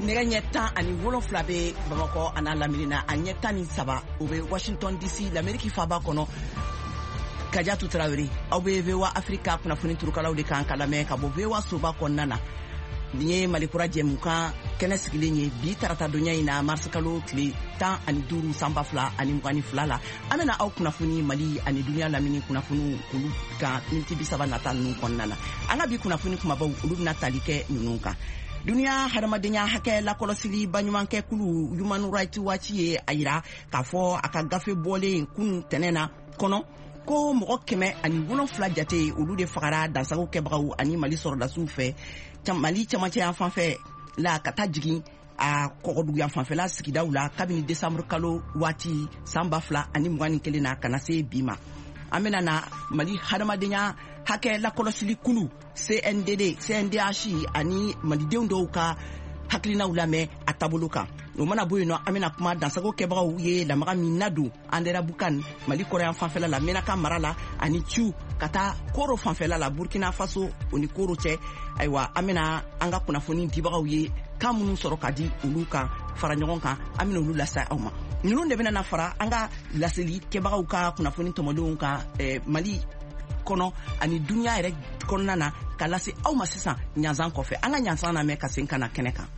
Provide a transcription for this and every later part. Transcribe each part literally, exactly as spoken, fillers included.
nɛgɛ ɲɛ tan ani wolonfila bɛ bamakɔ a n'a laminina a ɲɛ tan ni saba o bɛ washington dc l'amérique faba kɔnɔ Kadiatou Traoré aw bɛ V O A Africa kunnafoni turukalaw de kan ka lamɛn ka bɔ V O A soba kɔnɔna na nin ye malikura jɛmukan kɛnɛ sigilen ye bi taratadonya in na mars kalo tile tan ani duuru san ba fila ani mugan ni fila la an bɛna aw kunnafoni mali ani duniya lamini kunnafoni olu kan miniti bi saba nata ninnu kɔnɔna na an ka bi kunnafoni kumabaw olu bɛna tali kɛ ninnu kan duniya hadamadenya hakɛ lakɔlɔsili baɲumankɛ kulu Human Rights Watch ye a yira k'a fɔ a ka gafe bɔlen kunun tɛnɛ na kɔnɔ ko mɔgɔ kɛmɛ ani wolonfila jate olu de fagara dansago kɛbagaw ani mali sɔrɔdasiw fɛ mali camancɛ yan fanfɛ la ka taa jigin a kɔgɔduguyan fanfɛla sigidaw la kabini desanburu kalo waati san ba fila ani mugan ni kelen na ka na se bi ma an bɛna na mali hadamadenya hakɛ lakɔlɔsili kulu C N D D C N D H ani malidenw dɔw ka hakilinaw lamɛn a taabolo kan o mana bɔ yen nɔ an bɛna kuma dansago kɛbagaw ye lamaga min nadon Andera Bukan mali kɔrɔyan fanfɛla la Menaka mara la ani Ciu ka taa Koro fanfɛla la Burkina Faso o ni Koro cɛ ayiwa an bɛna an ka kunnafoni dibagaw ye kan minnu sɔrɔ ka di olu kan fara ɲɔgɔn kan an bɛna olu lase aw ma ninnu de bɛna na fara an ka laseli kɛbagaw ka kunnafoni tɔmɔdenw kan eh, mali kɔnɔ ani duniya yɛrɛ kɔnɔna na ka lase aw ma sisan ɲanzan kɔfɛ an ka ɲanzan lamɛn ka sen ka na kɛnɛ kan.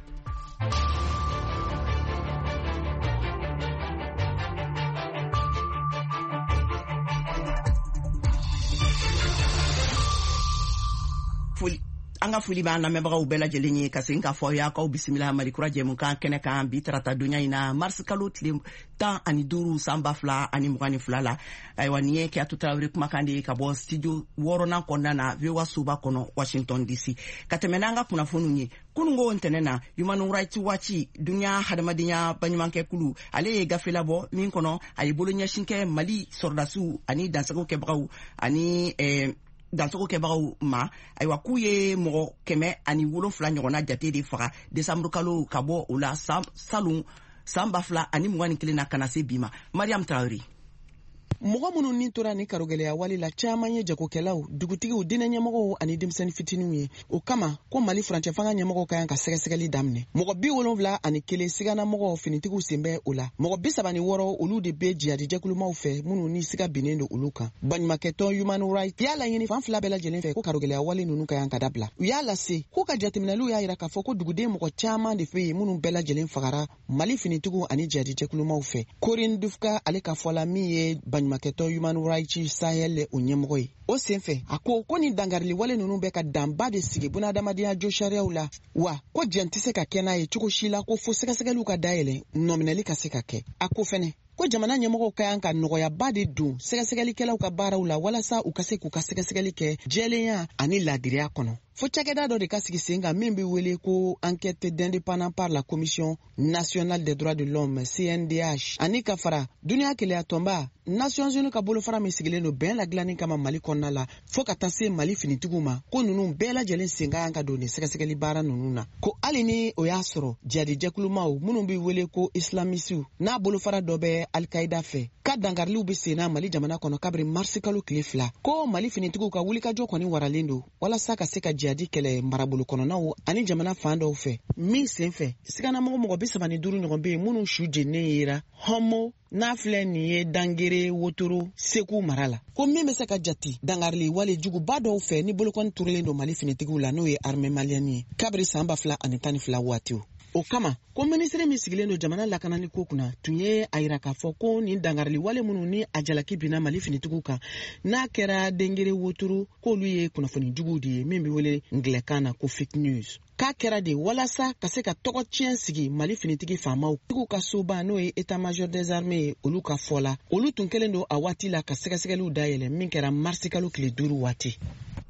Foli an ka foli b'an lamɛnbagaw bɛɛ lajɛlen ye ka segin k'a fɔ aw ye k'aw bisimila malikura jɛmukan kɛnɛ kan bi taratadonya in na mars kalo tile tan ani duuru san ba fila ani mugan ni fila la ayiwa nin ye Kadiatou Traoré kumakan de ye ka bɔ studio wɔɔrɔnan kɔnɔna na V O A soba kɔnɔ Washington D C ka tɛmɛ n'an ka kunnafoniw ye kunungo ntɛnɛ na Human Rights Watch duniya hadamadenya baɲumankɛ kulu ale ye gafe labɔ min kɔnɔ a ye bolo ɲɛsin kɛ mali sɔrɔdasiw ani dansago kɛbagaw ani eh, dansago kɛbagaw ma ayiwa k'u ye mɔgɔ kɛmɛ ani wolonfila ɲɔgɔnna jate de faga desanburu kalo ka bɔ o la salon san ba fila ani mugan ni kelen na ka na se bi ma Mariam Traoré. mɔgɔ minnu ni tora ni karogɛlɛya wale la caman ye jagokɛlaw dugutigiw diinɛ ɲɛmɔgɔw ani denmisɛnnin fitininw ye o kama ko mali furancɛ fanga ɲɛmɔgɔw ka yan ka sɛgɛsɛgɛli daminɛ mɔgɔ bi wolonfila ani kelen siganamɔgɔw finitigiw sen bɛ o la mɔgɔ bi saba ni wɔɔrɔ olu de bɛ jihadi jɛkulumaw fɛ minnu ni siga binnen don olu kan baɲumankɛtɔn Human Rights y'a laɲini fan fila bɛɛ lajɛlen fɛ ko karogɛlɛya wale ninnu ka yan ka dabila u y'a lase k'u ka jateminɛliw y'a yira k'a fɔ ko duguden mɔgɔ caman de fɛ yen minnu bɛɛ lajɛlen fagara mali finitigiw ani jihadi jɛkulumaw fɛ Corinne Dufka ale ka fɔ la min ye baɲumankɛtɔn Human Rights Sahel o ɲɛmɔgɔ ye o senfɛ a ko ko ni dangarili wale ninnu bɛ ka danba de sigi bunadamadenya jo sariyaw la wa ko jɛn tɛ se ka kɛ n'a ye cogo si la ko fo sɛgɛsɛgɛliw ka dayɛlɛ nɔminɛli ka se ka kɛ a ko fɛnɛ ko jamana ɲɛmɔgɔw ka yan ka nɔgɔyaba de don sɛgɛsɛgɛlikɛlaw ka baaraw la walasa u ka se k'u ka sɛgɛsɛgɛli kɛ jɛlenya ani ladiriya kɔnɔ fo cakɛda dɔ de ka sigi sen kan min bɛ wele ko enquête d'indépendant par la commission nationale des droits de l'homme C N D H ani ka fara duniya keleya tɔnba Nations Unies ka bolofara min sigilen don bɛn ladilanni kama mali kɔnɔna la fo ka taa se mali finitigiw ma ko ninnu bɛɛ lajɛlen sen ka yan ka don ni sɛgɛsɛgɛli baara ninnu na ko hali ni o y'a sɔrɔ jihadi jɛkulumaw minnu bɛ wele ko islamisiw n'a bolofara dɔ bɛ Al-Qaïda fɛ ka dangariliw bɛ sen na mali jamana kɔnɔ kabiri marsi kalo tile fila ko mali finitigiw ka wulikajɔ kɔni waralen don walasa ka se ka jihadi kɛlɛ marabolo kɔnɔnaw ani jamana fan dɔw fɛ min sen fɛ siganamɔgɔ mɔgɔ bi saba ni duuru ɲɔgɔn bɛ yen minnu su jenninen yera Homo n'a filɛ nin ye dangere wotoro segu mara la ko min bɛ se ka jate dangarili wale juguba dɔw fɛ ni bolokɔni turulen don mali finitigiw la n'o ye armée malienne ye kabiri san ba fila ani tan ni fila waatiw o kama ko minisiri min sigilen don jamana lakanali ko kunna tun ye a yira k'a fɔ ko nin dangarili wale minnu ni a jalaki binna mali finitigiw kan n'a kɛra dengere wotoro k'olu ye kunnafoni juguw de ye min bɛ wele ngilɛkan na ko fake news k'a kɛra de walasa ka se ka tɔgɔ tiɲɛ sigi mali finitigi faamaw tigiw ka soba n'o ye état major des armées ye olu ka fɔ la olu tun kɛlen don a waati la ka sɛgɛsɛgɛliw dayɛlɛ min kɛra marsi kalo tile duuru waati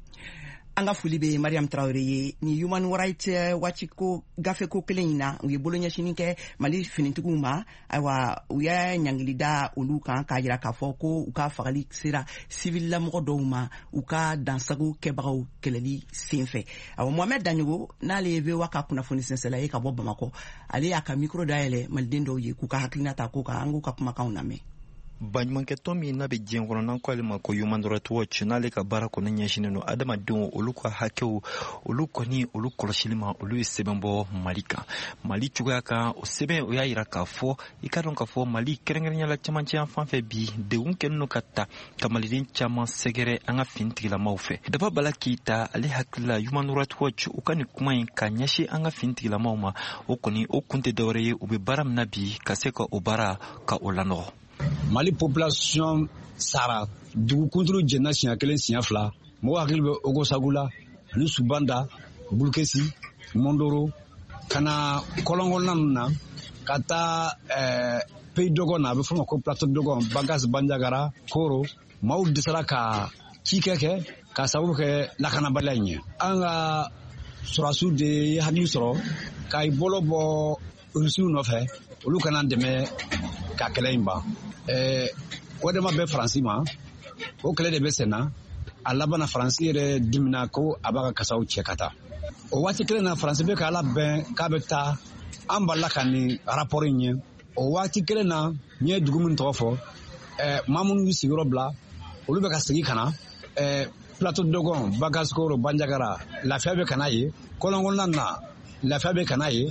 an ka foli bɛ Mariam Traoré ye ni Human Rights Watch ko gafe ko kelen in na u ye bolo ɲɛsinin kɛ mali finitigiw ma ayiwa u ye ɲangili da olu kan k'a jira k'a fɔ ko u ka fagali sera civil lamɔgɔ dɔw ma u ka dansago kɛbagaw kɛlɛli senfɛ ayiwa Mohamed Daɲogo n'ale ye V O A ka kunnafoni sɛnsɛla ye ka bɔ Bamakɔ ale y'a ka micro dayɛlɛ maliden dɔw ye k'u ka hakilina ta ko kan an k'u ka kumakanw lamɛn. baɲumankɛtɔn min n'a bɛ diɲɛ kɔnɔ n'an ko ale ma ko Human Rights Watch n'ale ka baara kɔnɔ ɲɛsinnen don adamadenw olu ka hakɛw olu kɔni olu kɔlɔsili ma olu ye sɛbɛn bɔ Mali kan. Mali cogoya kan o sɛbɛn o y'a yira k'a fɔ i ka dɔn k'a fɔ Mali kɛrɛnkɛrɛnnenya la camancɛ yan fan fɛ bi degun kɛlen don ka ta ka maliden caman sɛgɛrɛ an ka finitigilamaw fɛ. Daba Bala Keyita ale hakilila Human Rights Watch u ka nin kuma in ka ɲɛsin an ka finitigilamaw ma o kɔni o kun tɛ dɔwɛrɛ ye u bɛ baara min na bi ka se ka o baara ka o lanɔgɔ. Mali population sara dugukunturu jɛnna siɲɛ kelen siɲɛ fila mɔgɔ hakili bɛ Ogosagula ani Subanda Bulkesi Mondoro ka na kɔlɔnkɔnɔna ninnu na ka taa ɛɛ Pays Dogon na a bɛ fɔ o ma ko Plateau Dogon Bagas Bandiagara Koro maaw dɛsɛra ka cikɛ kɛ ka sababu kɛ lakanabaliya in ye. An ka sɔrɔdasiw de ye hakili sɔrɔ ka i bolo bɔ Rusiw nɔfɛ olu kana dɛmɛ ka kɛlɛ in ban. ɛɛ o de ma bɛ Faransi ma o kɛlɛ de bɛ sen na a laban na Faransi yɛrɛ dimina ko a b'a ka kasaw cɛ ka taa. O waati kelen na Faransi bɛ ka labɛn k'a bɛ taa an balila ka nin rapport in ye. O waati kelen na n ye dugu min tɔgɔ fɔ ɛɛ maa minnu y'u sigiyɔrɔ bila olu bɛ ka segin ka na ɛɛ Plateau Dogon Bagaskoro Bandiagara lafiya bɛ ka na ye kɔlɔnkɔnɔna na lafiya bɛ ka na ye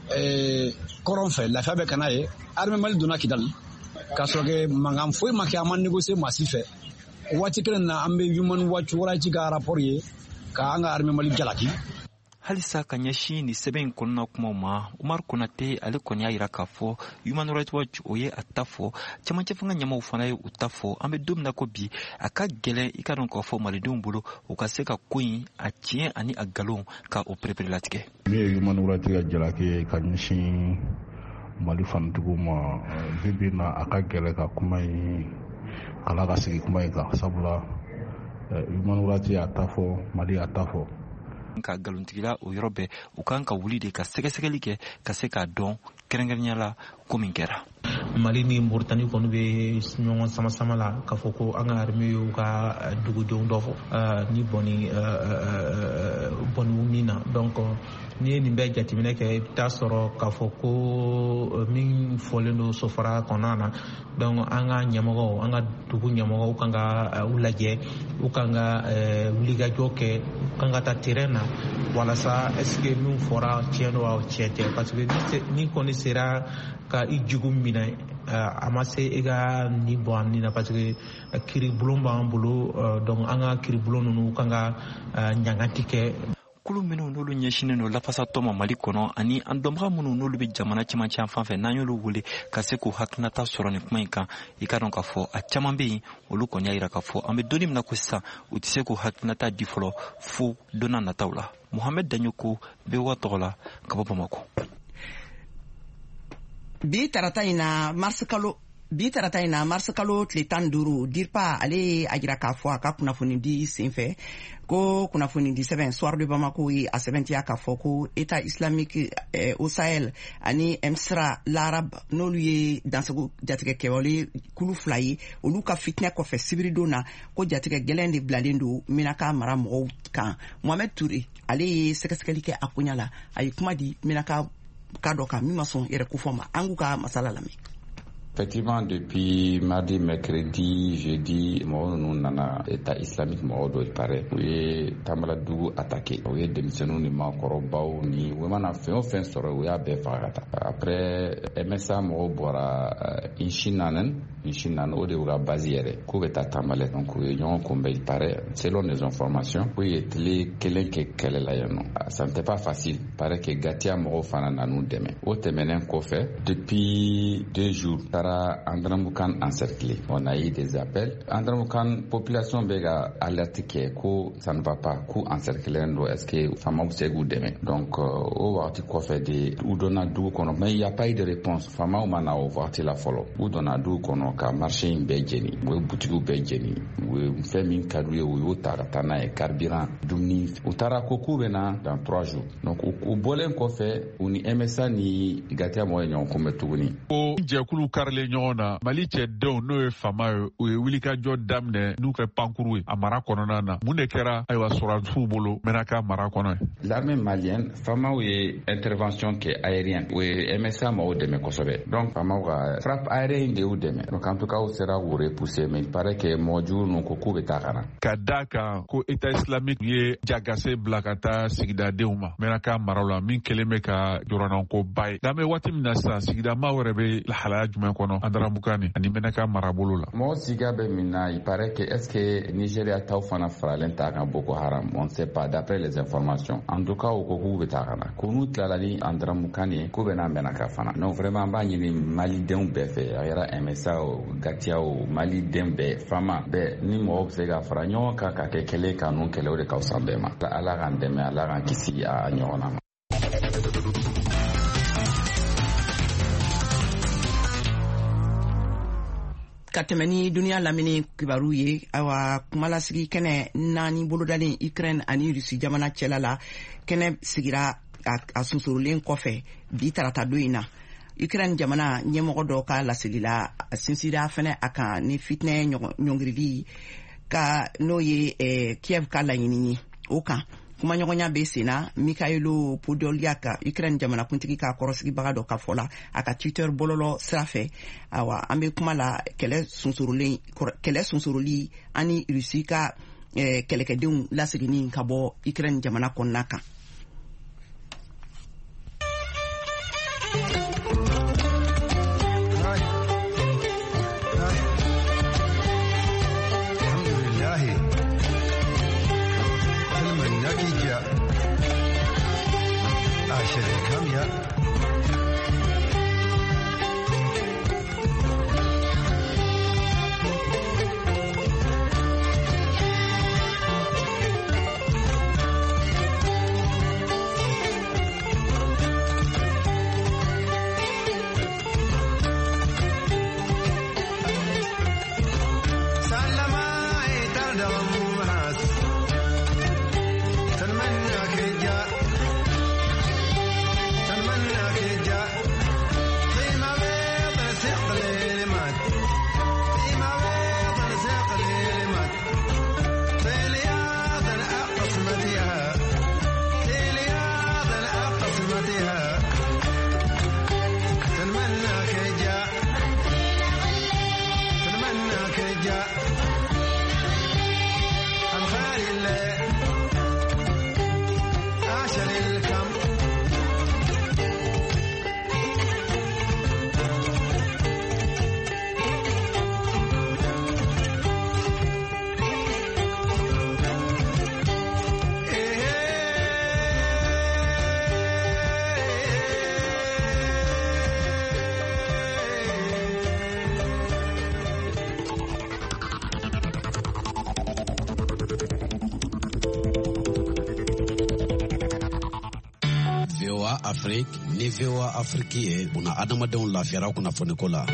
ɛɛ kɔrɔn fɛ lafiya bɛ ka na ye armée Mali donna Kidali k'a sɔrɔ kɛ mankan foyi ma kɛ an ma négocier maa si fɛ. O waati kelen na an bɛ Human Rights Watch ka rapport ye ka an ka armée Mali jalaki. Halisa ka ɲɛsin ni sɛbɛn in kɔnɔna kumaw ma Umar Konate ale kɔni y'a yira k'a fɔ Human Rights Watch o ye a ta fɔ camancɛ fanga ɲɛmaaw fana ye u ta fɔ an bɛ don min na ko bi a ka gɛlɛn i ka dɔn k'a fɔ malidenw bolo u ka se ka ko in a tiɲɛ ani a nkalon ka o perepere latigɛ. Min ye Human Rights ka jalaki ka ɲɛsin Mali fanitigiw ma bi bi na a ka gɛlɛn ka kuma in ala ka sigi kuma in kan sabula Human Rights y'a ta fɔ Mali y'a ta fɔ. Ka galontigila o yɔrɔ bɛɛ u kan ka wuli de ka sɛgɛsɛgɛli kɛ ka se k'a dɔn kɛrɛnkɛrɛnya la ko min kɛra. Mali ni Mauritanie kɔni bɛ ɲɔgɔn sama sama la k'a fɔ ko an ka armée y'u ka dugudenw dɔ fɔ ni bɔnni bɔnniw min na donc n'i ye nin bɛɛ jateminɛ kɛ i bɛ taa sɔrɔ k'a fɔ ko min fɔlen don sofara kɔnɔna na donc an ka ɲɛmɔgɔw an ka dugu ɲɛmɔgɔw kan ka u lajɛ u kan ka wulikajɔ kɛ u kan ka taa terrain na walasa est-ce que min fɔra tiɲɛ don wa tiɲɛ tɛ parce que ni kɔni sera ka i jugu minɛ a ma se i ka ni bɔ an ni na parce que kiribulon b'an bolo donc an ka kiribulon ninnu kan ka ɲangati kɛ. Kulu minnu n'olu ɲɛsinnen don lafasatɔ ma Mali kɔnɔ ani an dɔnbaga minnu n'olu bɛ jamana cɛmancɛ fan fɛ n'an y'olu wele ka se k'u hakilinata sɔrɔ nin kuma in kan i ka dɔn k'a fɔ a caman bɛ yen olu kɔni y'a jira k'a fɔ an bɛ donni min na ko sisan u tɛ se k'u hakilinata di fɔlɔ fo donna nataw la. Mohamed Danyoko bɛ wa tɔgɔ la ka bɔ Bamako. Bi tarata in na mars kalo bi tarata in na mars kalo tile tan ni duuru DIRPA ale a jira k'a fɔ a ka kunnafoni di senfɛ ko kunnafoni di sɛbɛn Soir de Bamako ye a sɛbɛntiya k'a fɔ ko État islamique eh, au Sahel ani Emsra l'Arab n'olu ye dansago jatigɛ kɛwale kulu fila ye olu ka fitinɛ kɔfɛ sibiridon na ko jatigɛ gɛlɛn de bilalen don Menaka mara mɔgɔw kan. Mohamed Touré ale ye sɛgɛsɛgɛli kɛ a koɲa la a ye kuma di Menaka ka dɔ kan min ma sɔn yɛrɛ ko fɔ ma an k'u ka masala lamɛn. Effectivement, depuis mardi, mercredi, jeudi, nous nana État islamique mɔgɔw il paraît u ye Tambaladugu attaqué u ye denmisɛnninw ni maakɔrɔbaw ni u mana fɛn o fɛn sɔrɔ u y'a bɛɛ faga ka taa. Après M S A mɔgɔw bɔra Inchinanen Inchinanen o de y'u ka base yɛrɛ k'u bɛ taa Tamale donc u ye ɲɔgɔn kunbɛn il paraît selon les informations u ye tile kelen kɛ kɛlɛ la yan nɔ. Ça n'était pas facile il paraît que Gatia mɔgɔw fana nan'u dɛmɛ o tɛmɛnen kɔfɛ depuis deux jours Andramoukan encerclé. On a eu des appels. Andramoukan, population bega alerte que ça ne va pas, coup encerclé, est-ce que femme ou c'est demain. Donc, au parti quoi fait des ou donne d'où qu'on mais il n'y a pas eu de réponse. Femme ou mana au parti la follow. Ou donne d'où qu'on a marché in Belgique, ou boutique ou Belgique, ou fait mine cadoué ou taratana et carburant, dumni, ou tarakoku bena dans trois jours. Donc, au bolin quoi fait, ou ni M S A ni gatia moyen comme tout ni. O jekulu karle ɲɔgɔn Mali cɛdenw n'o ye fama ye o ye wulikajɔ daminɛ n'u kɛ pankuru ye a mara kɔnɔna na mun de kɛra ayiwa sɔrɔdasiw bolo Menaka mara kɔnɔ ye. L'armée malienne famaw ye intervention kɛ aérienne o ye M S A mɔgɔw dɛmɛ kosɛbɛ donc famaw ka frappe aérienne de y'u dɛmɛ donc en tout cas o sera k'o repousser mais il paraît que mɔgɔ jugu ninnu ko k'u bɛ taa ka na. Ka da kan ko État islamique ye jagase bila ka taa sigidadenw ma mɛnaka maraw la min kelen bɛ ka jɔrɔnanko ba ye. N'an bɛ waati min na sisan sigidama wɛrɛ bɛ lahalaya jumɛn kɔnɔ Andaramukani ani mɛnaka marabolo la. Mɔgɔ siga bɛ min na il paraît que est ce que Nigeria taw fana faralen t'a kan Boko Haram on ne sait pas d'après les informations. En tout cas o ko k'u bɛ taa ka na ko n'u tilala ni Andaramukani ye k'u bɛ n'a mɛnaka fana. Non vraiment an b'a ɲini Malidenw bɛɛ fɛ a kɛra M S A o Gatia o Maliden bɛɛ fama bɛɛ ni mɔgɔ bɛ se ka fara ɲɔgɔn kan ka kɛ kɛlɛ ka ninnu kɛlɛ o de ka fisa bɛɛ ma. Ala k'an dɛmɛ Ala k'an kisi a ɲɔgɔn na ma. Ka tɛmɛ ni duniya lamini kibaru ye awa kumalasigi kɛnɛ naani bolodalen Ukraine ani Rusi jamana cɛla la kɛnɛ sigira a sunsurulen kɔfɛ bi tarata don in na Ukraine jamana ɲɛmɔgɔ dɔ ka laseli la a sinsira fɛnɛ a kan ni fitinɛ ɲɔngirili ka n'o ye Kiev ka laɲini ye o kan kuma ɲɔgɔnya bɛ sen na Mikhailo Podolyak Ukraine jamanakuntigi ka kɔrɔsigibaga dɔ ka fɔ la a ka Twitter bɔlɔlɔ sira fɛ awa an bɛ kuma la kɛlɛ sunsurulen kɛlɛ sunsuruli ani Rusi ka kɛlɛkɛdenw laseginni ka bɔ Ukraine jamana kɔnɔna kan. Afrique ni V O A Afrique ye una adamadenw lafiyara kunnafoni ko la.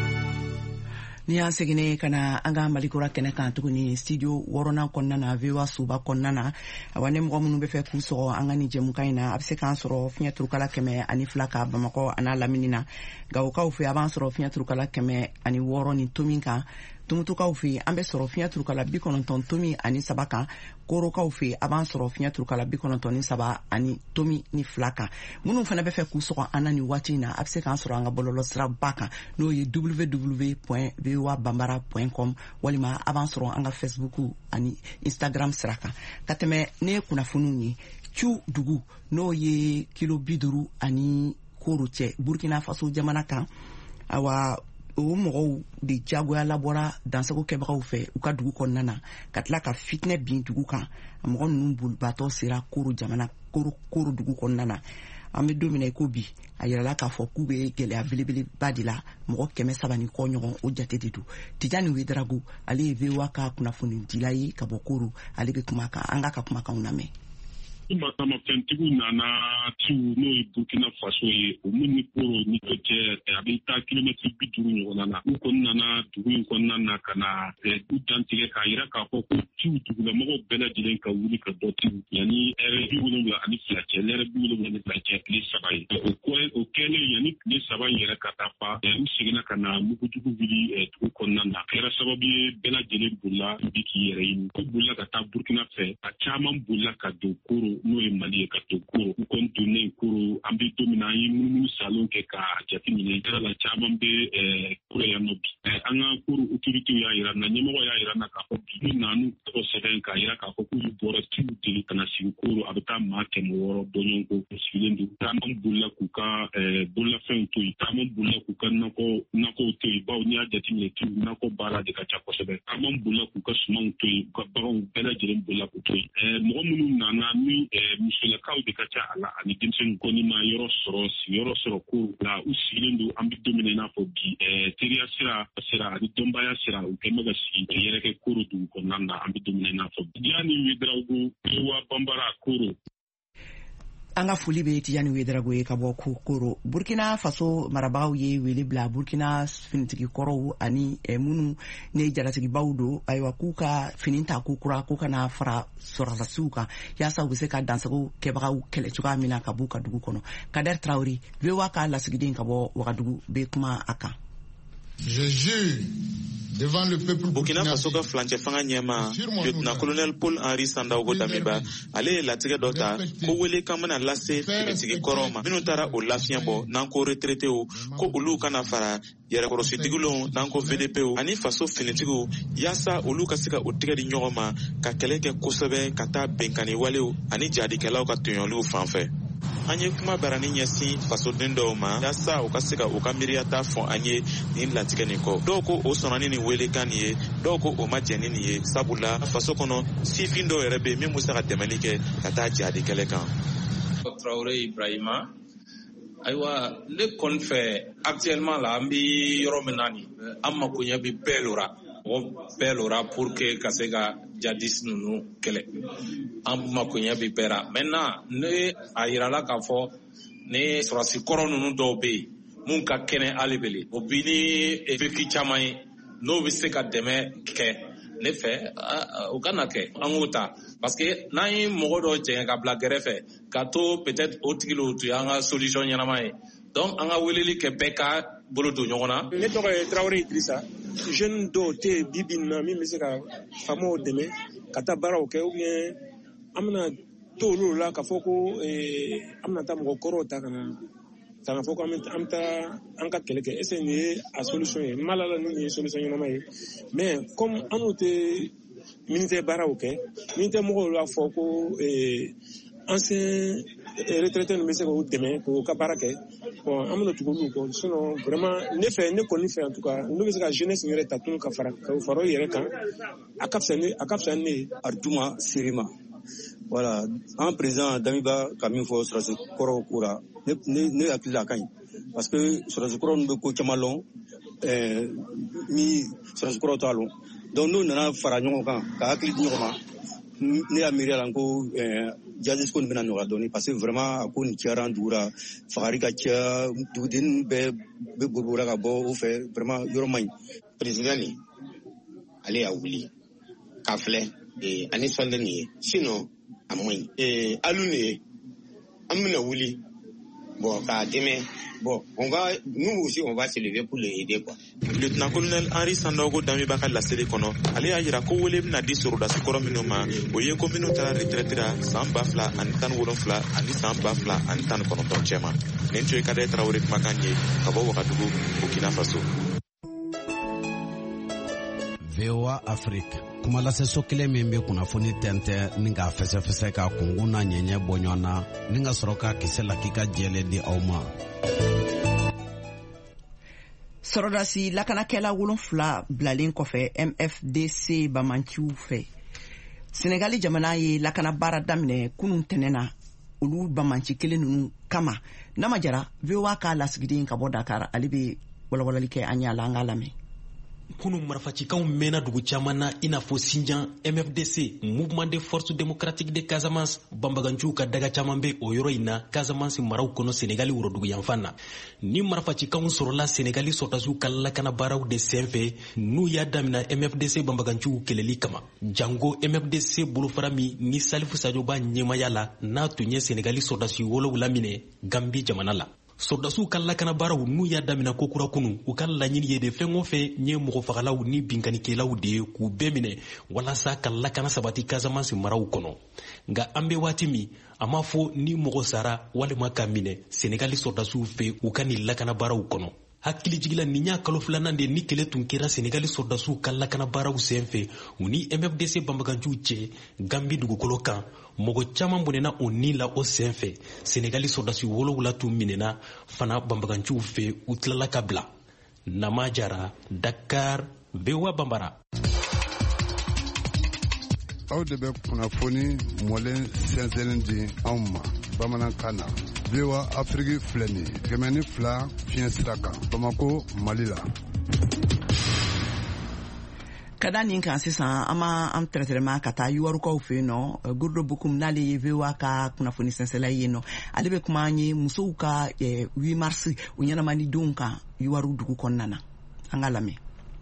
Ni an seginne kana an ka malikura kɛnɛ kan tuguni studio wɔɔrɔnan kɔnɔna na V O A suba kɔnɔna na awa ne mɔgɔ minnu bɛ fɛ k'u sɔgɔ an ka ni jɛmukan in na a bɛ se k'an sɔrɔ fiɲɛ turukala kɛmɛ ani fila ka Bamakɔ an'a lamini na Gawokaw fɛ a b'an sɔrɔ fiɲɛ turukala kɛmɛ ani wɔɔrɔ ni tomin kan Tumutukaw fɛ an bɛ sɔrɔ fiɲɛ turukala bi kɔnɔntɔn tomi ani saba kan Korokaw fɛ a b'an sɔrɔ fiɲɛ turukala bi kɔnɔntɔn ni saba ani tomi ni fila kan minnu fana bɛ fɛ k'u sɔgɔ an na ni waati in na a bɛ se k'an sɔrɔ an ka bɔlɔlɔ sira ba kan n'o ye w w w point v o a bambara point com walima a b'an sɔrɔ an ka Facebook ani Instagram sira kan ka tɛmɛ ne kunnafoniw ye Cu dugu n'o ye kilo bi duuru ani koro cɛ Burkina Faso jamana kan awa o mɔgɔw de jagoya labɔra dansago kɛbagaw fɛ u ka dugu kɔnɔna na ka tila ka fitinɛ bin dugu kan a mɔgɔ ninnu bolibatɔ sera koro jamana koro koro dugu kɔnɔna na an bɛ don min na i ko bi a yirala k'a fɔ k'u bɛ gɛlɛya belebeleba de la mɔgɔ kɛmɛ saba ni kɔ ɲɔgɔn o jate de don Tijani Wederago ale ye V O A ka kunnafoni dila ye ka bɔ koro ale bɛ kuma kan an ka ka kumakanw lamɛn. Matamafɛntigiw nana tu n'o ye Burkina Faso ye o min ni koro ni ko cɛ a bɛ taa kilomɛtiri bi duuru ɲɔgɔnna na u kɔni nana dugu in kɔnɔna na ka na u dantigɛ k'a yira k'a fɔ ko tu dugulamɔgɔw bɛɛ lajɛlen ka wuli ka dɔ tu yanni ɛrɛ bi wolonwula ani fila cɛ lɛrɛ bi wolonwula ni fila cɛ tile saba ye o kɛlen yanni tile saba in yɛrɛ ka taa fa u seginna ka na mugujugu wuli dugu kɔnɔna na kɛra sababu ye bɛɛ lajɛlen bolila bi k'i yɛrɛ ɲini ko bolila ka taa Burkina fɛ a caman bolila ka don koro n'o ye Mali ye ka to koro u kɔni donnen koro an bɛ don min na an ye munumunu salon kɛ ka jateminɛ yɛrɛ la caman bɛ koro yan nɔ bi an ka koro autorité y'a yira na ɲɛmɔgɔ y'a yira na k'a fɔ bi n'u nana n'u tɔgɔ sɛbɛn k'a yira k'a fɔ k'olu bɔra tigiw deli ka na sigi koro a bɛ taa maa kɛmɛ wɔɔrɔ bɔɲɔgɔn ko sigilen don caman bolila k'u ka bololafɛnw to yen caman bolila k'u ka nakɔ nakɔw to yen bawo n'i y'a jateminɛ tigiw nakɔ baara de ka ca kosɛbɛ caman bolila k'u ka sumanw to yen u ka baganw bɛɛ lajɛlen bolila k'u to yen mɔgɔ minnu nana ni musolakaw de ka ca a la ani denmisɛnninw ko ni ma yɔrɔ sɔrɔ sigiyɔrɔ sɔrɔ ko la u sigilen don an bɛ don min na i n'a fɔ bi teriya sira sira ani dɔnbaya sira u kɛn bɛ ka sigi yɛrɛkɛ koro dugu kɔnɔna na an bɛ don min na i n'a fɔ Tijani Wederawogo Bewa Bambara koro. An ka foli bɛ Tijani Wederawogo ye ka bɔ koro Burkina Faso marabagaw ye wele bila Burkina finitigi kɔrɔw ani minnu ne jalatigibaw don ayiwa k'u ka fini ta k'u kura k'u kana fara sɔrɔdasiw kan yaasa u bɛ se ka dansago kɛbagaw kɛlɛ cogoya min na ka b'u ka dugu kɔnɔ. Kader Traoré V O A ka lasigiden ka bɔ Wagadugu bɛ kuma a kan. Je jure devant le peuple Burkina Faso ka flancɛ fanga ɲɛma lieutenant colonel Paul Henri Sandaogo Damiba ale ye latigɛ dɔ ta ko wele kan bɛna lase finitigi kɔrɔw ma minnu taara o lafiɲɛ bɔ n'an ko retraitew ko olu kana fara yɛrɛkɔrɔsitigiw n'an ko V D P ani faso finitigiw yaasa olu ka se ka o tigɛ di ɲɔgɔn ma ka kɛlɛ kɛ kosɛbɛ ka taa bɛnkanni walew ani jadikɛlaw ka tɔɲɔliw fan fɛ. An ye kuma barani ɲɛsin fasoden dɔw ma yaasa u ka se ka u ka miiriyata fɔ an ye nin latigɛ nin kɔ. Dɔw ko o sɔnna ni nin welekan nin ye dɔw ko o ma jɛn ni nin ye sabula faso kɔnɔ sifin dɔw yɛrɛ bɛ min bɛ se ka dɛmɛli kɛ ka taa jadi kɛlɛ kan. Traoré Ibrahima ayiwa ne kɔni fɛ actuellement la an bɛ yɔrɔ min na nin an makoɲɛ bɛ bɛɛ lora o bɛɛ lora pour que ka se ka jadis ninnu kɛlɛ an makoɲɛ bɛ bɛɛ la maintenant ne a yirala k'a fɔ ne sɔrɔdasi kɔrɔ ninnu dɔw bɛ yen mun ka kɛnɛ hali bele o bi ni effectif caman ye n'o bɛ se ka dɛmɛ kɛ ne fɛ o kana kɛ an k'o ta parce que n'an ye mɔgɔ dɔ jɛngɛ ka bila gɛrɛfɛ ka to peut-être o tigiw to an ka solution ɲɛnama ye donc an ka weleli kɛ bɛɛ ka bolo don ɲɔgɔn na. Ne tɔgɔ ye Traoré Idrissa jeune dɔw tɛ yen bi bi in na min bɛ se ka faamaw dɛmɛ ka taa baaraw kɛ ou bien an bɛna to olu la k'a fɔ ko an bɛna taa mɔgɔ kɔrɔw ta ka na ka na fɔ ko an bɛ taa an ka kɛlɛ kɛ est ce que nin ye a solution ye malala nin ye solution ɲɛnama ye mais comme an n'o tɛ militaire baaraw kɛ militaire mɔgɔw y'a fɔ ko ancien retraité ninnu bɛ se k'o dɛmɛ k'o ka baara kɛ bon an bɛna tugu olu kɔ sinon vraiment ne fɛ ne kɔni fɛ en tout cas n'u bɛ se ka jeunesse yɛrɛ ta tun ka fara ka fara o yɛrɛ kan a ka fisa ne a ka fisa ne ye. Artuma Sirima voilà an président Damiba ka min fɔ sɔrɔdasi kɔrɔw ko la ne ne hakili la a ka ɲi parce que sɔrɔdasi kɔrɔw ninnu bɛ ko caman lɔn ni sɔrɔdasi kɔrɔw t'a lɔn donc n'u nana fara ɲɔgɔn kan ka hakili di ɲɔgɔn ma ne y'a miiriya la ko jadis ko nin bɛna nɔgɔya dɔɔnin parce que vraiment a ko nin cayara an dugu la fagari ka ca dugudennin bɛɛ bɛ bolibola ka bɔ o fɛ vraiment yɔrɔ man ɲi. Président nin ale y'a wuli k'a filɛ ani sɔnde nin ye sinon a man ɲi alu nin ye an bɛna wuli bon k'a dɛmɛ. Bon, on va, nous aussi, on va se lever pour les aider, quoi. Lieutenant colonel Henri Sandaogo Damiba ka laseli kɔnɔ ale y'a jira ko wele bɛna di sɔrɔdasi kɔrɔ minnu ma o ye ko minnu taara retraite la san ba fila ani tan wolonfila ani san ba fila ani tan kɔnɔntɔn cɛ ma. Nin tun ye Kader Traoré kumakan ye ka bɔ Wagadugu Burkina Faso. V O A Afrique kumalaseso kelen min bɛ kunnafoni tɛntɛn ni k'a fɛsɛfɛsɛ ka kungun n'a ɲɛɲɛ bɔ ɲɔgɔn na ni ka sɔrɔ k'a kisɛ la k'i ka jɛlen di aw ma. Sɔrɔdasi lakanakɛla wolonfila bilalen kɔfɛ M F D C bamanciw fɛ Senegali jamana ye lakana baara daminɛ kunun tɛnɛna olu bamanci kelen ninnu kama n'a ma jara V O A ka lasigiden ka bɔ Dakar ale bɛ walawalali kɛ an ɲɛ la an k'a lamɛn. Kunu marifacikanw mɛnna dugu caman na i n'a fɔ Sinjan M F D C Mouvement de Force Démocratique de Casamance banbaganciw ka daga caman bɛ o yɔrɔ in na Casamance maraw kɔnɔ Senegali worodugu yanfan na ni marifacikanw sɔrɔla Senegali sɔrɔdasiw ka lakana baaraw de senfɛ n'u y'a damina M F D C banbaganciw kɛlɛli kama jango M F D C bolofara min ni Salifu Sadio b'a ɲɛmaya la n'a tun ye Senegali sɔrɔdasi wolonwula minɛ Gambi jamana la sɔrdasiw ka lakana baaraw n'u y'a damina kokura kunu u ka laɲini ye de fɛn o fɛn ɲɛ mɔgɔfagalaw ni binkanikɛlaw de ye k'u bɛɛ minɛ walasa ka lakana sabati Casamance maraw kɔnɔ nka an bɛ waati min a m'a fɔ ni mɔgɔ sara walima ka minɛ Senegali sɔrdasiw fɛ u ka nin lakana baaraw kɔnɔ hakilijigila nin y'a kalo filanan de ni kɛlɛ tun kɛra Senegali sɔrdasiw ka lakana baaraw senfɛ u ni M F D C banbaganciw cɛ Gambi dugukolo kan mɔgɔ caman bɔnɛna o ni la o senfɛ Senegali sɔrdasi wolowula tun minɛna fana banbaganciw fɛ u tilala ka bila Nama Jara, Dakar, V O A Bambara. aw de bɛ kunnafoni mɔlen sɛnsɛnlen di anw ma bamanankan na V O A Afrique filɛ nin ye kɛmɛ ni fila fiɲɛ sira kan Bamako Mali la. ka da nin kan sisan an ma an tɛrɛtɛrɛma ka taa yuwarukaw fɛ yen nɔ Gordo Bokum n'ale ye V O A ka kunnafoni sɛnsɛnla ye yen nɔ ale bɛ kuma an ye musow ka huit mars u ɲɛnamanidenw kan yuwaru dugu kɔnɔna na an ka lamɛn.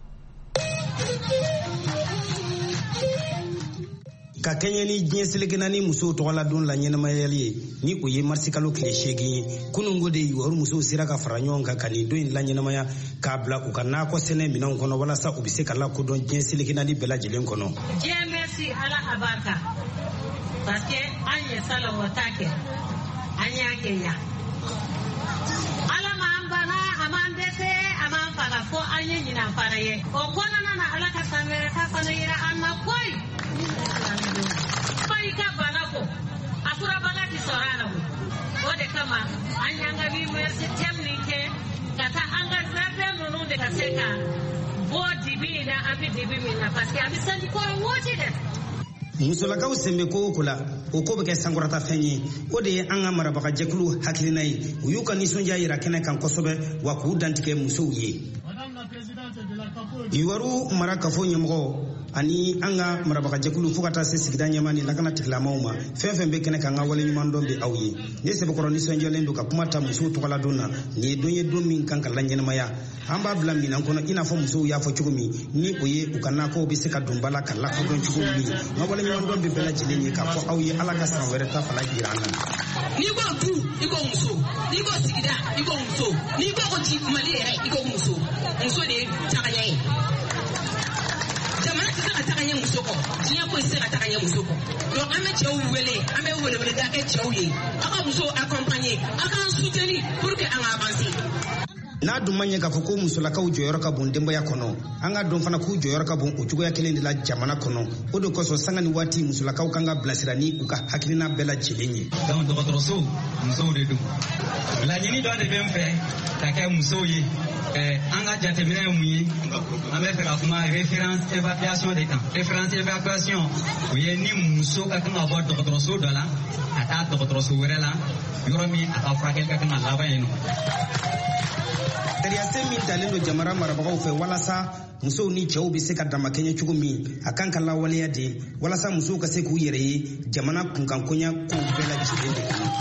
ka kɛɲɛ ni diɲɛ selekena ni musow tɔgɔla don la ɲɛnamayali ye ni o ye marisi kalo tile seegin ye kunungo de yuwaru musow sera ka fara ɲɔgɔn kan ka nin don in la ɲɛnamaya k'a bila u ka nakɔ sɛnɛ minɛnw kɔnɔ walasa u bɛ se ka lakodɔn diɲɛ selekenani bɛɛ lajɛlen kɔnɔ. Dieu merci ala a barika parce que an ye salon ta kɛ an y'a kɛ yan ala m'an bana a m'an dɛsɛ a m'an faga fo an ye ɲinan fana ye o kɔnɔna na ala ka san wɛrɛ ta fana yira an na koyi ka bana ko a fura bana ti sɔrɔ a la o de kama an y'an ka université min kɛ ka taa an ka zɛrɛn ninnu de ka se ka bɔ dibi in na an bɛ dibi min na parce que an bɛ sanji kɔrɔ wɔti dɛ. musolakaw sen bɛ ko o ko la o ko bɛ kɛ sankɔrɔta fɛn ye o de ye an ka marabagajɛkulu hakilina ye u y'u ka nisɔndiya yira kɛnɛ kan kosɛbɛ wa k'u dantigɛ musow ye. yuwaru mara kafo ɲɛmɔgɔ ani an ka marabagajɛkulu fo ka taa se sigida ɲɛma ni lakana tigilamaw ma fɛn fɛn bɛ kɛnɛ kan ka wale ɲuman dɔn bɛ aw ye ne sɛbɛkɔrɔ nisɔndiyalen don ka kuma ta musow tɔgɔla don na nin ye don ye don min kan ka la ɲɛnamaya an b'a bila minan kɔnɔ i n'a fɔ musow y'a fɔ cogo min ni o ye u ka nakɔw bɛ se ka don ba la ka lakodɔn cogo min nka wale ɲuman dɔn bɛ bɛɛ lajɛlen ye k'a fɔ aw ye ala ka san wɛrɛ ta fala jira an na. n'i ko du i ko muso n'i ko sigida i ko muso n'i ko ko ci mali yɛrɛ i ko muso muso de ye tagaɲɛ ye jamana tɛ se ka taga ɲɛ muso kɔ diɲɛ ko tɛ se ka taga ɲɛ muso kɔ donc an bɛ cɛw wele an bɛ weleweleda kɛ cɛw ye a ka musow accompagner a k'an soutenir pour que an ka avancer. n'a dun ma ɲɛ k'a fɔ ko musolakaw jɔyɔrɔ ka bon denbaya kɔnɔ an ka dɔn fana k'u jɔyɔrɔ ka bon o cogoya kelen de la jamana kɔnɔ o de kosɔn sanga ni waati musolakaw kan ka bilasira ni u ka hakilina bɛɛ lajɛlen ye. donc dɔgɔtɔrɔso musow de don laɲini dɔ de bɛ n fɛ ka kɛ musow ye an ka jateminɛ ye mun ye an bɛ fɛ ka kuma référence évacuation de kan référence évacuation o ye ni muso ka kan ka bɔ dɔgɔtɔrɔso dɔ la ka taa dɔgɔtɔrɔso wɛrɛ la yɔrɔ min a ka furakɛli ka kan ka laban yen nɔ. sariya min talen don jamana marabagaw fɛ walasa musow ni cɛw bɛ se ka damakɛɲɛ cogo min a kan ka lawaleya de walasa musow ka se k'u yɛrɛ ye jamana kunkankoya kow bɛɛ lajɛlen de kɔnɔ.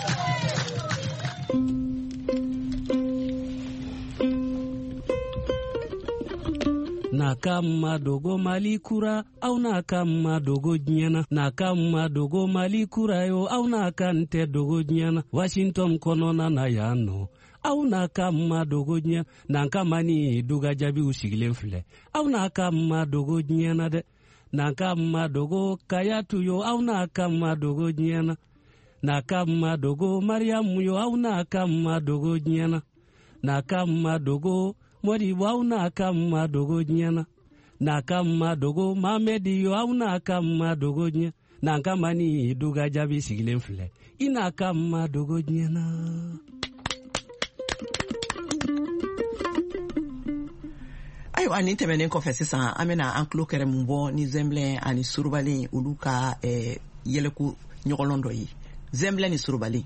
na kama dogo mali kura au na kama dogo nyana na kama dogo mali kura yo au na kante dogo nyana Washington konona na yano au na kama dogo nyana na kama ni duga jabi usigilen filɛ au na kama dogo nyana de na kama dogo kayatu yo au na kama dogo nyana na kama dogo Mariamu yo au na kama dogo nyana na kama dogo mori wau na kama dogo nyana na kama dogo mamedi yo au na kama dogo nyana na kama ni duga jabi sigilen filɛ ina kama dogo nyana. ayiwa nin tɛmɛnen kɔfɛ sisan an bɛna an tulo kɛrɛ mun bɔ ni zɛnbilɛn ani surubalen olu ka yɛlɛko ɲɔgɔlɔn dɔ ye zɛnbilɛn ni surubalen.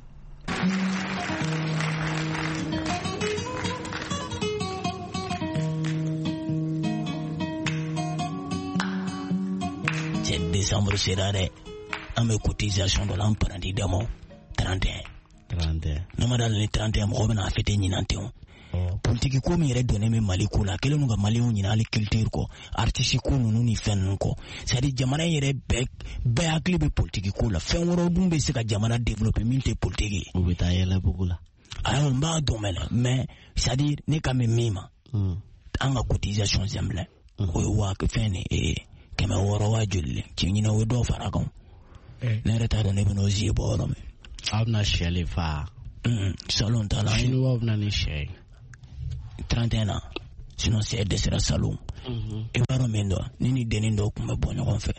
décembre sera dɛ an bɛ cotisation dɔ la an parenti dɛmɔ trente et un n'a ma dala ni trente et un mɔgɔ bɛna fêter ɲinan ten o politiki ko min yɛrɛ donnen bɛ Mali ko la kelen ka maliyɛnw ɲina hali culture kɔ artiste ko ninnu ni fɛn ninnu kɔ c'est à dire jamana yɛrɛ bɛɛ bɛɛ hakili bɛ politiki ko la fɛn wɛrɛw dun bɛ se ka jamana développer min tɛ politiki ye. u bɛ taa yɛlɛ bugu la. ayo mba domene mais c'est-à-dire ne ka me mima anga cotisation zemble o wa ke fene e keme woro wa julle ci ñina we do fara kam ne reta do ne bino ji boro me amna shele fa salon tala ni wa na ni shay trente et un ans sinon c'est de sera salon e baro mendo nini denindo kuma bonyo kon fe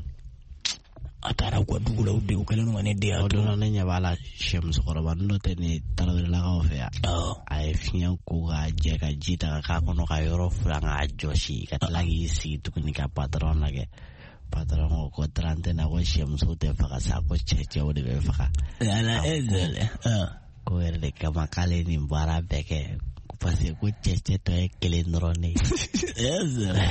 atara kwa dugula ude ukale no ne de ato na nya bala shem so ko ba no te ni tara de la ga fe ai finya ko ga je ga jita ka ko no ga yoro franga joshi ka lagi si tu ni ka patron lage patron ko trente na ko shem so te fa ka sa ko che che o de be fa la la ezele ko erde ka makale ni bara beke pase ko che che to e kele ndrone ezele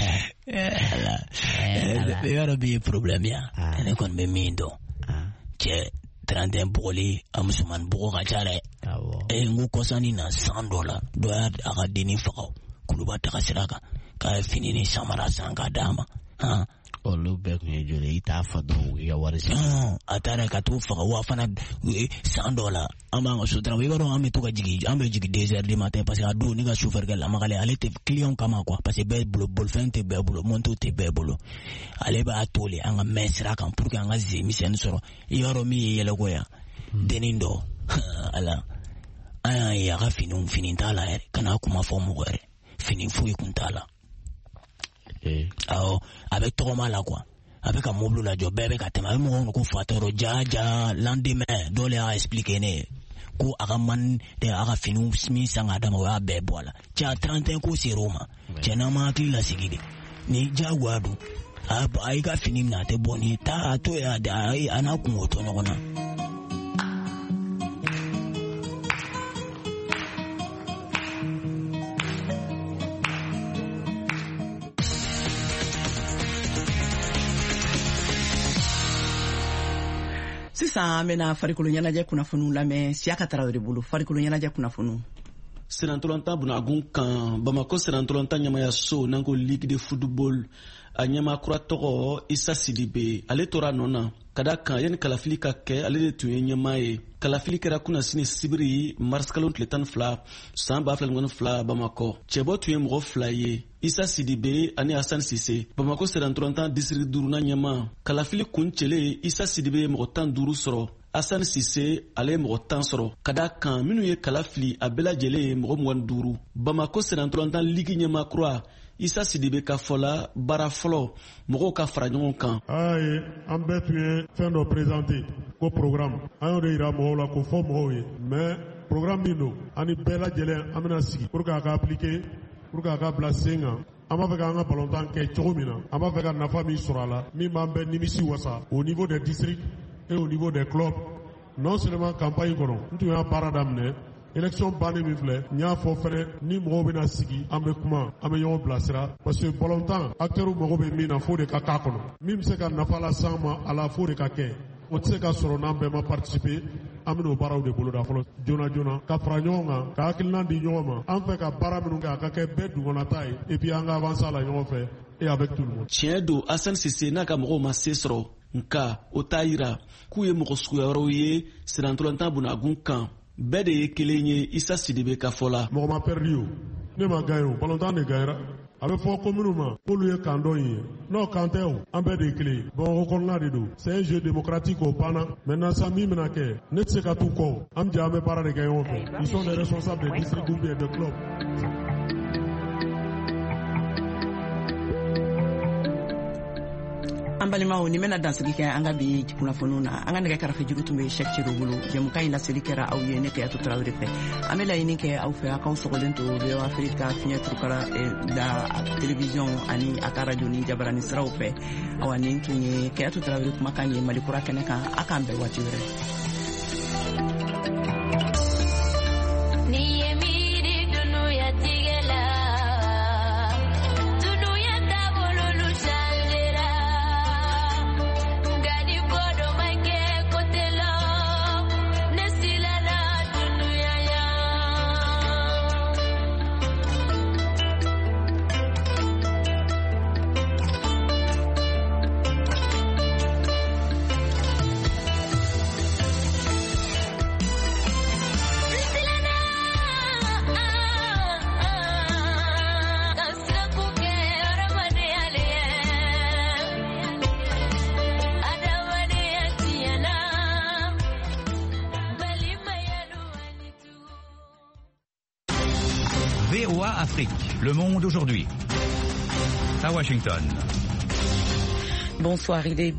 e yaro bi problem ya ene kon be mindo che trente boli amusuman bugo ga chare e ngu kosani na cent dollars do ya aga deni fako kuluba ta kasiraka ka fini ni samara sanga dama ha olu be ko jole ita fa do ya warisi no atara ka tu fako wa fana cent dollars ama ngo sutra we baro ame to ka jigi ame jigi deux heures du matin parce que ado ni ga chauffeur ga la magale ale te client kama quoi parce que be bolo bol fente be bolo monto te be bolo ale ba atole anga mesra kan pour que anga zemi sen soro yoro mi yele ko ya denindo ala aya ya ga finu finin tala ere kana kuma fo mo gore finin fu ikuntala eh aw avec trop mal quoi avec un mobile la job bébé ka tema mo ko fatoro ja ja lendemain dole a expliquer ne ko agaman de aga finu smi sanga dama wa be bola cha trente et un ko seroma chena ma kli la sigide ni jagwadu aba ai ka fini na te boni ta to ya da ai ana ku to nyona sisan an bena farikolo ɲɛnajɛ kunnafoniw lamɛn Siyaka Tarawele bolo. Farikolo ɲɛnajɛ kunnafoniw. Senantolanta bunagun kan Bamako senantolanta ɲamaya so n'an ko Ligue de football a ɲɛmakura tɔgɔ Isa Sidibe ale tora nɔ na ka da kan yani kalafili ka kɛ ale de tun ye ɲɛmaa ye. Kalafili kɛra kunnasini sibiri mars kalo tile tan ni fila san ba fila ni kɔnɔntɔn fila Bamakɔ. Cɛbɔ tun ye mɔgɔ fila ye Isa Sidibe ani Hassan Sise. Bamako senantolanta district duurunan ɲɛmaa. Kalafili kun cɛlen Isa Sidibe ye mɔgɔ tan duuru sɔrɔ. Hassan Sise ale ye mɔgɔ tan sɔrɔ ka da kan minnu ye kala fili a bɛɛ lajɛlen ye mɔgɔ mugan ni duuru. Bamako senantolanta ligi ɲɛmaakura Isa Sidibe ka fɔla baara fɔlɔ mɔgɔw ka fara ɲɔgɔn kan. A ye an bɛɛ tun ye fɛn dɔ présenter ko programme an y'o de yira mɔgɔw la k'o fɔ mɔgɔw ye mais programme min don an ni bɛɛ lajɛlen an bɛna sigi pour que a ka appliquer pour que a ka bila sen kan. An b'a fɛ k'an ka ballontan kɛ cogo min na an b'a fɛ ka nafa min sɔrɔ a la min b'an bɛɛ nimisi wasa au niveau des districts et au niveau des clubs. Non seulement campagne kɔnɔ n tun y'a baara daminɛ élection bannen min filɛ n y'a fɔ fɛnɛ ni mɔgɔw bɛna sigi an bɛ kuma an bɛ ɲɔgɔn bilasira parce que ballontan acteurs mago bɛ min na fo de ka k'a kɔnɔ min bɛ se ka nafa las'an ma a la fo de ka kɛ o tɛ se ka sɔrɔ n'an bɛɛ ma participer an bɛn'o baaraw de boloda fɔlɔ joona joona ka fara ɲɔgɔn kan ka hakilina di ɲɔgɔn ma an fɛ ka baara minnu kɛ a ka kɛ bɛɛ dugukɔnɔta ye et puis an ka avancer a la ɲɔgɔn fɛ et avec tout le monde. Tiɲɛ don Hassan Sise n'a ka mɔgɔw ma se sɔrɔ nka o t'a yira k'u ye mɔgɔ suguya wɛrɛw ye senantolanta bunagun kan bɛɛ de ye kelen ye Isa Sidibe ka fɔ la. Mɔgɔ ma perdu o ne ma gagné o ballontan de gagnera a bɛ fɔ ko minnu ma k'olu ye kan dɔ in ye n'o kan tɛ o an bɛɛ de ye kelen ye Bamakɔ kɔnɔna de don c'est un jeu démocratique o banna maintenant sa min bɛna kɛ ne tɛ se ka t'u kɔ an jɛ an bɛ baara de kɛ ɲɔgɔn fɛ ils sont des responsables des districts ou bien des clubs. An balimaw ni bɛna dansigi kɛ an ka bi kunnafoniw na an ka nɛgɛ kɛrɛfɛ juru tun bɛ Sɛki Ciro bolo jɛmukan in laseli kɛra aw ye ne Keyatu Tarawele fɛ an bɛ laɲini kɛ aw fɛ a k'aw sɔgɔlen to V O A Afrique fiɲɛ turukara da télévision ani a ka radio ni jabarani siraw fɛ awa nin tun ye Keyatu Tarawele kumakan ye Malikura kɛnɛ kan a k'an bɛn waati wɛrɛ. V O A Afrique, Le Monde aujourd'hui. À Washington. Bonsoir, il est